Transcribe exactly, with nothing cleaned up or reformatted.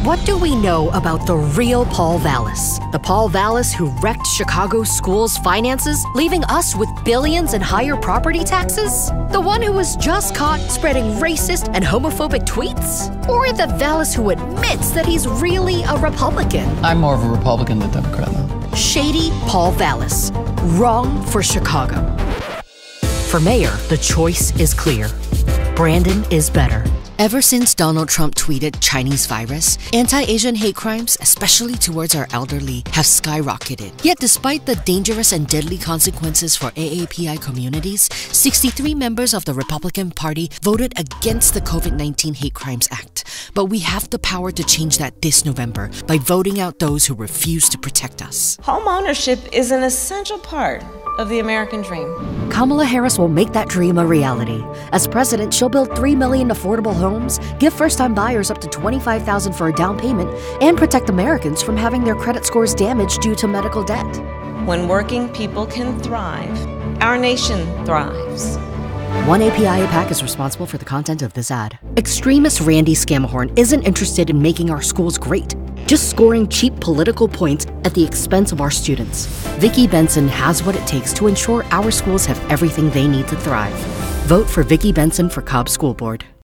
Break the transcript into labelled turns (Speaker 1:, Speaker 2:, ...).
Speaker 1: What do we know about the real Paul Vallas? The Paul Vallas who wrecked Chicago schools' finances, leaving us with billions in higher property taxes? The one who was just caught spreading racist and homophobic tweets? Or the Vallas who admits that he's really a Republican?
Speaker 2: I'm more of a Republican than Democrat now.
Speaker 1: Shady Paul Vallas. Wrong for Chicago. For mayor, the choice is clear. Brandon is better. Ever since Donald Trump tweeted Chinese virus, anti-Asian hate crimes, especially towards our elderly, have skyrocketed. Yet despite the dangerous and deadly consequences for A A P I communities, sixty-three members of the Republican Party voted against the COVID nineteen Hate Crimes Act. But we have the power to change that this November by voting out those who refuse to protect us.
Speaker 3: Home ownership is an essential part of the American dream.
Speaker 1: Kamala Harris will make that dream a reality. As president, she'll build three million affordable homes, give first-time buyers up to twenty-five thousand dollars for a down payment, and protect Americans from having their credit scores damaged due to medical debt.
Speaker 3: When working people can thrive, our nation thrives.
Speaker 1: One A P I A PAC is responsible for the content of this ad. Extremist Randy Scamahorn isn't interested in making our schools great, just scoring cheap political points at the expense of our students. Vicki Benson has what it takes to ensure our schools have everything they need to thrive. Vote for Vicki Benson for Cobb School Board.